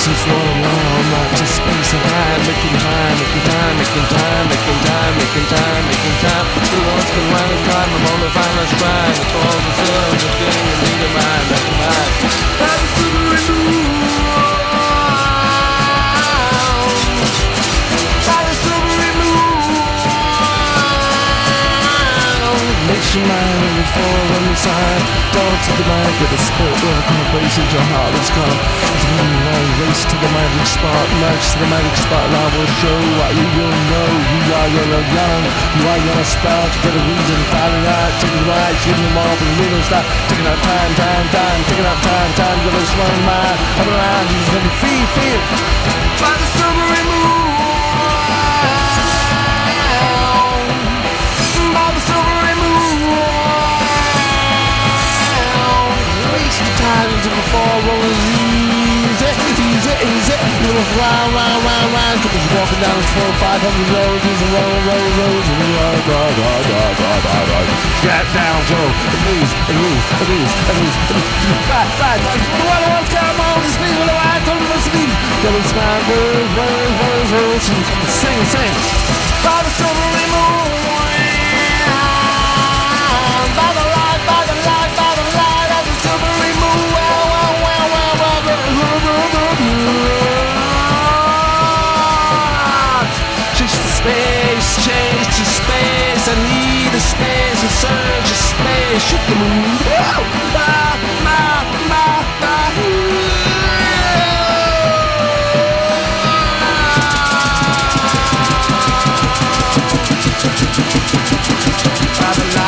is what I'm on, not just space and time, making time, making time, making time, making time, making time, making time. The world's been round and round, I'm only finally trying. It's all the same, the thing you need in mind, that's mine. I'm super makes your mind when you fall on the side. Down to the mind, get a sport where the conversations your heart has come. It's a really long race to the magic spot. Match to the magic spot, and I will show what you will know. You are young, you are young sprout. Get a reason, find it out, take it right, give them all the little stop. Taking out time, taking out time, give us one mind. Up around, you just let me feel. By the silvery moon. Before rolling easy, little round, couples walking down the 500 roads, using roads, get down, Joe, please, fast, what I want, come on, this speed, what I told you to leave, double smile, words, sing, by the silvery moon, by the light, of the silvery moon, change to space. I need a space, a surge of space. Shoot the moon. By the light.